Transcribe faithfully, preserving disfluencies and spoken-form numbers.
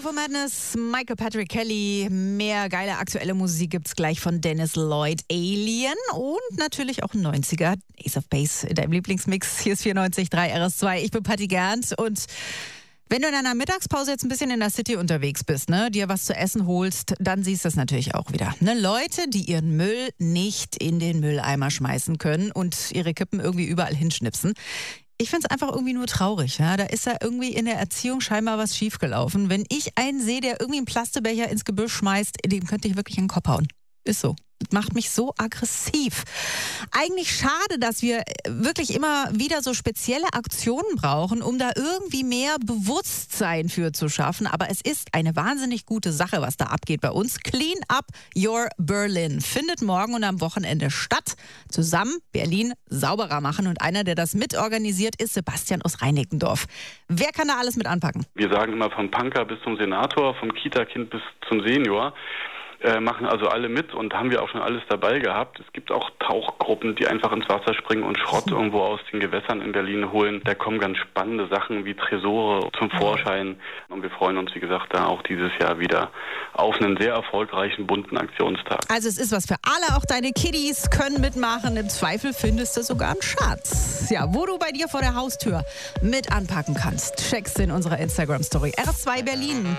Love of Madness, Michael Patrick Kelly. Mehr geile aktuelle Musik gibt's gleich von Dennis Lloyd, Alien und natürlich auch neunziger. Ace of Base in deinem Lieblingsmix. Hier ist vierundneunzig Komma drei R S zwei. Ich bin Patti Gernt und wenn du in einer Mittagspause jetzt ein bisschen in der City unterwegs bist, ne, dir was zu essen holst, dann siehst du es natürlich auch wieder. Ne, Leute, die ihren Müll nicht in den Mülleimer schmeißen können und ihre Kippen irgendwie überall hinschnipsen. Ich finde es einfach irgendwie nur traurig. Ja? Da ist ja irgendwie in der Erziehung scheinbar was schiefgelaufen. Wenn ich einen sehe, der irgendwie einen Plastebecher ins Gebüsch schmeißt, dem könnte ich wirklich in den Kopf hauen. Ist so. Das macht mich so aggressiv. Eigentlich schade, dass wir wirklich immer wieder so spezielle Aktionen brauchen, um da irgendwie mehr Bewusstsein für zu schaffen. Aber es ist eine wahnsinnig gute Sache, was da abgeht bei uns. Clean Up Your Berlin findet morgen und am Wochenende statt. Zusammen Berlin sauberer machen. Und einer, der das mitorganisiert, ist Sebastian aus Reinickendorf. Wer kann da alles mit anpacken? Wir sagen immer vom Punker bis zum Senator, vom Kita-Kind bis zum Senior. Äh, machen also alle mit und haben wir auch schon alles dabei gehabt. Es gibt auch Tauchgruppen, die einfach ins Wasser springen und Schrott irgendwo aus den Gewässern in Berlin holen. Da kommen ganz spannende Sachen wie Tresore zum Vorschein. Und wir freuen uns, wie gesagt, da auch dieses Jahr wieder auf einen sehr erfolgreichen, bunten Aktionstag. Also es ist was für alle, auch deine Kiddies können mitmachen. Im Zweifel findest du sogar einen Schatz. Ja, wo du bei dir vor der Haustür mit anpacken kannst. Checkst in unserer Instagram-Story. R S zwei Berlin.